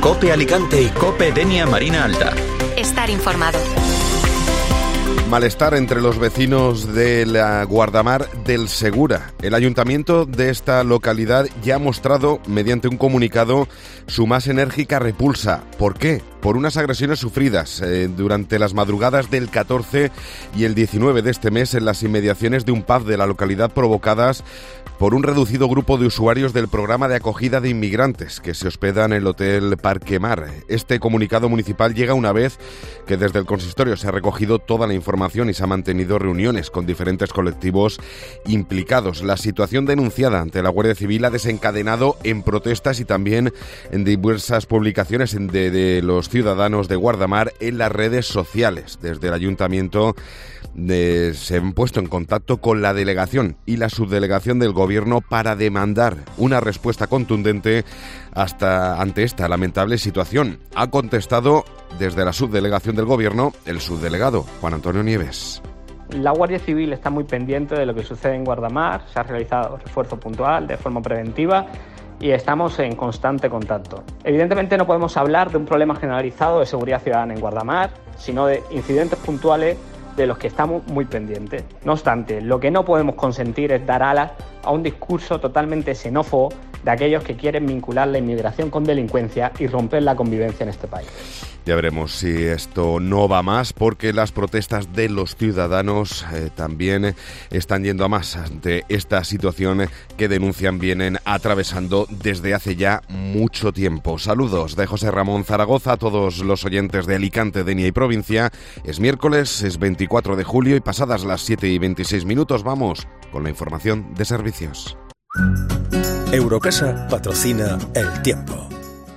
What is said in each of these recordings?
COPE Alicante y COPE Denia Marina Alta. Estar informado. Malestar entre los vecinos de la Guardamar del Segura. El ayuntamiento de esta localidad ya ha mostrado, mediante un comunicado, su más enérgica repulsa. ¿Por qué? Por unas agresiones sufridas durante las madrugadas del 14 y el 19 de este mes en las inmediaciones de un pub de la localidad, provocadas por un reducido grupo de usuarios del programa de acogida de inmigrantes que se hospedan en el Hotel Parque Mar. Este comunicado municipal llega una vez que desde el consistorio se ha recogido toda la información y se han mantenido reuniones con diferentes colectivos implicados. La situación denunciada ante la Guardia Civil ha desencadenado en protestas y también en diversas publicaciones de los ciudadanos de Guardamar en las redes sociales. Desde el ayuntamiento se han puesto en contacto con la delegación y la subdelegación del gobierno para demandar una respuesta contundente ante esta lamentable situación. Ha contestado desde la subdelegación del gobierno el subdelegado Juan Antonio Nieves. La Guardia Civil está muy pendiente de lo que sucede en Guardamar, se ha realizado refuerzo puntual de forma preventiva y estamos en constante contacto. Evidentemente no podemos hablar de un problema generalizado de seguridad ciudadana en Guardamar, sino de incidentes puntuales de los que estamos muy pendientes. No obstante, lo que no podemos consentir es dar alas a un discurso totalmente xenófobo de aquellos que quieren vincular la inmigración con delincuencia y romper la convivencia en este país. Ya veremos si esto no va más, porque las protestas de los ciudadanos también están yendo a más ante esta situación que denuncian vienen atravesando desde hace ya mucho tiempo. Saludos de José Ramón Zaragoza a todos los oyentes de Alicante, Denia y provincia. Es miércoles, es 24 de julio y pasadas las 7:26 vamos con la información de servicios. Eurocasa patrocina El Tiempo.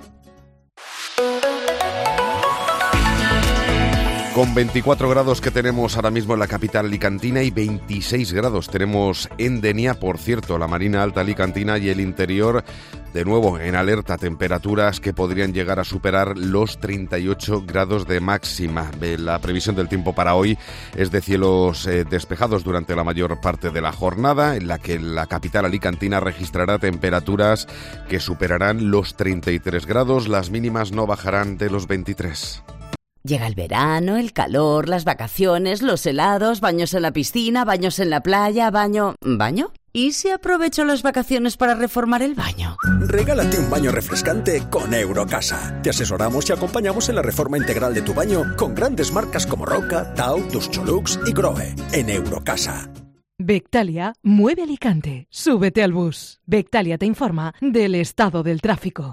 Con 24 grados que tenemos ahora mismo en la capital alicantina y 26 grados tenemos en Denia. Por cierto, la Marina Alta alicantina y el interior de nuevo en alerta, temperaturas que podrían llegar a superar los 38 grados de máxima. La previsión del tiempo para hoy es de cielos despejados durante la mayor parte de la jornada, en la que la capital alicantina registrará temperaturas que superarán los 33 grados. Las mínimas no bajarán de los 23. Llega el verano, el calor, las vacaciones, los helados, baños en la piscina, baños en la playa, ¿Baño? ¿Y si aprovecho las vacaciones para reformar el baño? Regálate un baño refrescante con Eurocasa. Te asesoramos y acompañamos en la reforma integral de tu baño con grandes marcas como Roca, Tau, Duscholux y Grohe. En Eurocasa. Bectalia mueve Alicante. Súbete al bus. Bectalia te informa del estado del tráfico.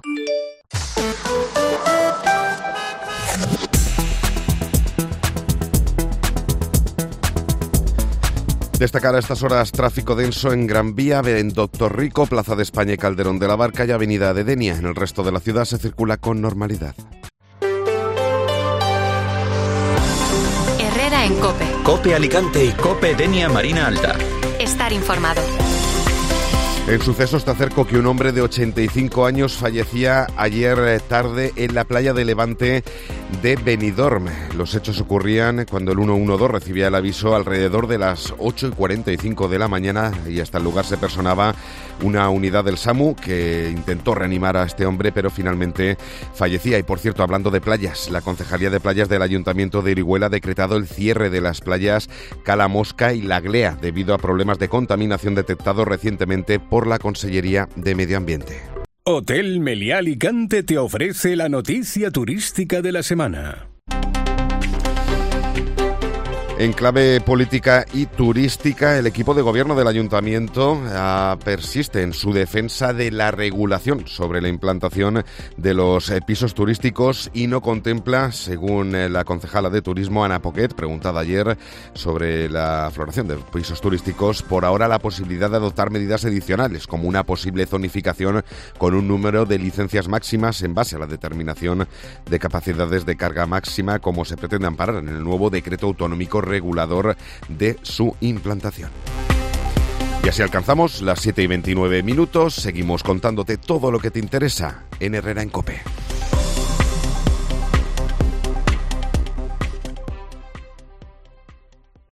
Destacar a estas horas tráfico denso en Gran Vía, en Doctor Rico, Plaza de España y Calderón de la Barca y Avenida de Denia. En el resto de la ciudad se circula con normalidad. Herrera en COPE. COPE Alicante y COPE Denia Marina Alta. Estar informado. En sucesos te acerco que un hombre de 85 años fallecía ayer tarde en la playa de Levante de Benidorm. Los hechos ocurrían cuando el 112 recibía el aviso alrededor de las 8:45 de la mañana y hasta el lugar se personaba una unidad del SAMU que intentó reanimar a este hombre, pero finalmente fallecía. Y por cierto, hablando de playas, la Concejalía de Playas del Ayuntamiento de Orihuela ha decretado el cierre de las playas Cala Mosca y La Glea debido a problemas de contaminación detectados recientemente por la Consellería de Medio Ambiente. Hotel Meliá Alicante te ofrece la noticia turística de la semana. En clave política y turística, el equipo de gobierno del ayuntamiento persiste en su defensa de la regulación sobre la implantación de los pisos turísticos y no contempla, según la concejala de turismo Ana Poquet, preguntada ayer sobre la floración de pisos turísticos, por ahora la posibilidad de adoptar medidas adicionales, como una posible zonificación con un número de licencias máximas en base a la determinación de capacidades de carga máxima, como se pretende amparar en el nuevo decreto autonómico regulador de su implantación. Y así alcanzamos las 7:29. Seguimos contándote todo lo que te interesa en Herrera en COPE.